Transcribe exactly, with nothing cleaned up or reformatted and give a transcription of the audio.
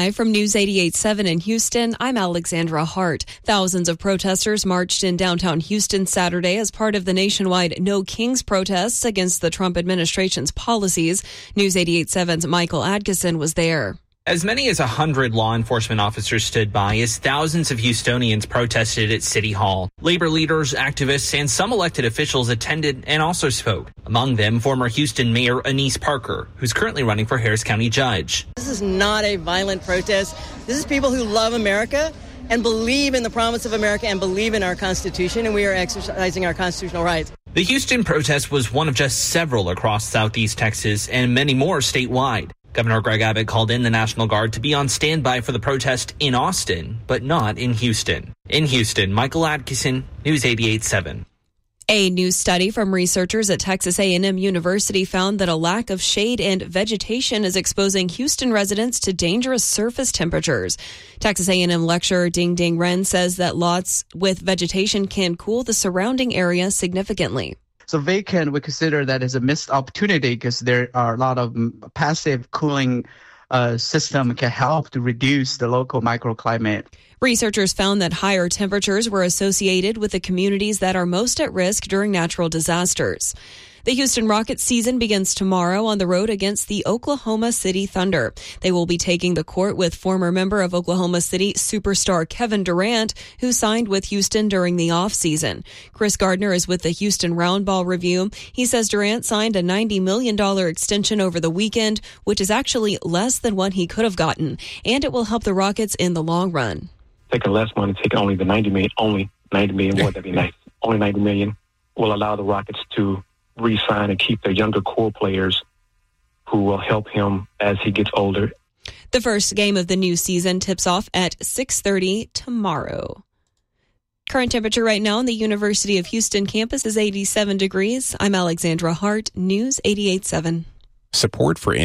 Live from News eighty-eight point seven in Houston, I'm Alexandra Hart. Thousands of protesters marched in downtown Houston Saturday as part of the nationwide No Kings protests against the Trump administration's policies. News eighty-eight point seven's Michael Adkison was there. As many as one hundred law enforcement officers stood by as thousands of Houstonians protested at City Hall. Labor leaders, activists, and some elected officials attended and also spoke. Among them, former Houston Mayor Annise Parker, who's currently running for Harris County Judge. This is not a violent protest. This is people who love America and believe in the promise of America and believe in our Constitution, and we are exercising our constitutional rights. The Houston protest was one of just several across Southeast Texas and many more statewide. Governor Greg Abbott called in the National Guard to be on standby for the protest in Austin, but not in Houston. In Houston, Michael Adkison, News eighty-eight point seven. A new study from researchers at Texas A and M University found that a lack of shade and vegetation is exposing Houston residents to dangerous surface temperatures. Texas A and M lecturer Ding Ding Ren says that lots with vegetation can cool the surrounding area significantly. So vacant, we consider that as a missed opportunity because there are a lot of passive cooling uh, system can help to reduce the local microclimate. Researchers found that higher temperatures were associated with the communities that are most at risk during natural disasters. The Houston Rockets season begins tomorrow on the road against the Oklahoma City Thunder. They will be taking the court with former member of Oklahoma City superstar Kevin Durant, who signed with Houston during the offseason. Chris Gardner is with the Houston Roundball Review. He says Durant signed a ninety million dollars extension over the weekend, which is actually less than what he could have gotten, and it will help the Rockets in the long run. Taking less money, taking only the ninety million, only ninety million, would that be nice? Only ninety million will allow the Rockets to re-sign and keep their younger core players who will help him as he gets older. The first game of the new season tips off at six thirty tomorrow. Current temperature right now on the University of Houston campus is eighty-seven degrees. I'm Alexandra Hart, News eighty-eight point seven. Support for